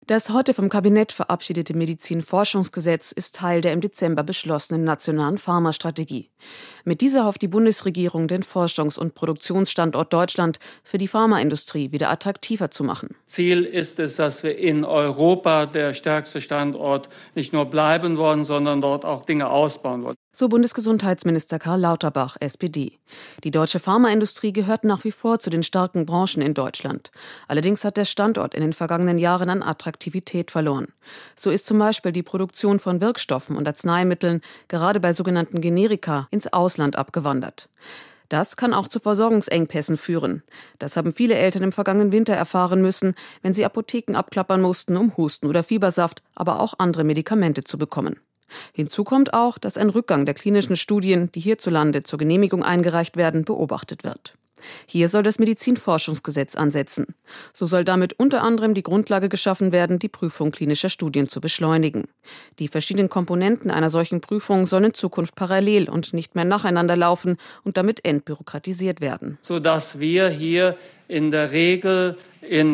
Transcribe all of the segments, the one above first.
Das heute vom Kabinett verabschiedete Medizinforschungsgesetz ist Teil der im Dezember beschlossenen nationalen Pharmastrategie. Mit dieser hofft die Bundesregierung, den Forschungs- und Produktionsstandort Deutschland für die Pharmaindustrie wieder attraktiver zu machen. Ziel ist es, dass wir in Europa der stärkste Standort nicht nur bleiben wollen, sondern dort auch Dinge ausbauen wollen. So Bundesgesundheitsminister Karl Lauterbach, SPD. Die deutsche Pharmaindustrie gehört nach wie vor zu den starken Branchen in Deutschland. Allerdings hat der Standort in den vergangenen Jahren an Attraktivität verloren. So ist zum Beispiel die Produktion von Wirkstoffen und Arzneimitteln, gerade bei sogenannten Generika, ins Ausland abgewandert. Das kann auch zu Versorgungsengpässen führen. Das haben viele Eltern im vergangenen Winter erfahren müssen, wenn sie Apotheken abklappern mussten, um Husten oder Fiebersaft, aber auch andere Medikamente zu bekommen. Hinzu kommt auch, dass ein Rückgang der klinischen Studien, die hierzulande zur Genehmigung eingereicht werden, beobachtet wird. Hier soll das Medizinforschungsgesetz ansetzen. So soll damit unter anderem die Grundlage geschaffen werden, die Prüfung klinischer Studien zu beschleunigen. Die verschiedenen Komponenten einer solchen Prüfung sollen in Zukunft parallel und nicht mehr nacheinander laufen und damit entbürokratisiert werden. Sodass wir hier in der Regel in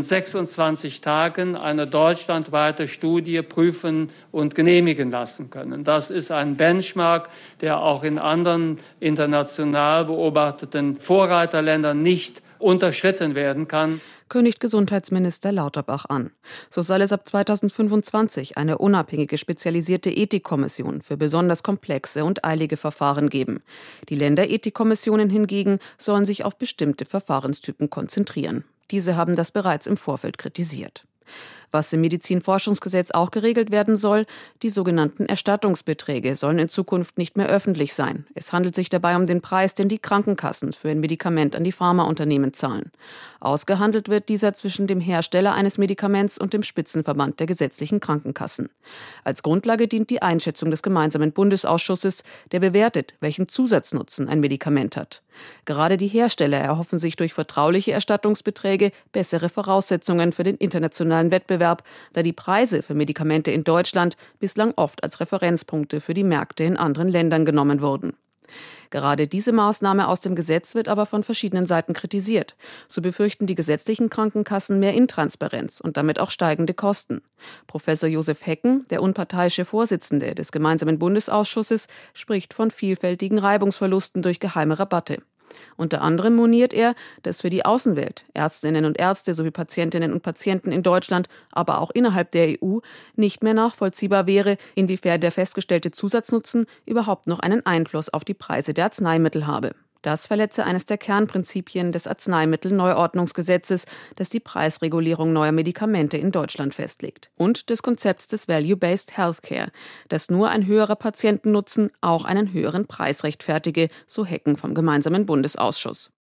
26 Tagen eine deutschlandweite Studie prüfen und genehmigen lassen können. Das ist ein Benchmark, der auch in anderen international beobachteten Vorreiterländern nicht unterschritten werden kann, kündigt Gesundheitsminister Lauterbach an. So soll es ab 2025 eine unabhängige spezialisierte Ethikkommission für besonders komplexe und eilige Verfahren geben. Die Länderethikkommissionen hingegen sollen sich auf bestimmte Verfahrenstypen konzentrieren. Diese haben das bereits im Vorfeld kritisiert. Was im Medizinforschungsgesetz auch geregelt werden soll, die sogenannten Erstattungsbeträge sollen in Zukunft nicht mehr öffentlich sein. Es handelt sich dabei um den Preis, den die Krankenkassen für ein Medikament an die Pharmaunternehmen zahlen. Ausgehandelt wird dieser zwischen dem Hersteller eines Medikaments und dem Spitzenverband der gesetzlichen Krankenkassen. Als Grundlage dient die Einschätzung des gemeinsamen Bundesausschusses, der bewertet, welchen Zusatznutzen ein Medikament hat. Gerade die Hersteller erhoffen sich durch vertrauliche Erstattungsbeträge bessere Voraussetzungen für den internationalen Wettbewerb, da die Preise für Medikamente in Deutschland bislang oft als Referenzpunkte für die Märkte in anderen Ländern genommen wurden. Gerade diese Maßnahme aus dem Gesetz wird aber von verschiedenen Seiten kritisiert. So befürchten die gesetzlichen Krankenkassen mehr Intransparenz und damit auch steigende Kosten. Professor Josef Hecken, der unparteiische Vorsitzende des gemeinsamen Bundesausschusses, spricht von vielfältigen Reibungsverlusten durch geheime Rabatte. Unter anderem moniert er, dass für die Außenwelt, Ärztinnen und Ärzte sowie Patientinnen und Patienten in Deutschland, aber auch innerhalb der EU, nicht mehr nachvollziehbar wäre, inwiefern der festgestellte Zusatznutzen überhaupt noch einen Einfluss auf die Preise der Arzneimittel habe. Das verletze eines der Kernprinzipien des Arzneimittelneuordnungsgesetzes, das die Preisregulierung neuer Medikamente in Deutschland festlegt. Und des Konzepts des Value-Based Healthcare, das nur ein höherer Patientennutzen auch einen höheren Preis rechtfertige, so Hecken vom gemeinsamen Bundesausschuss.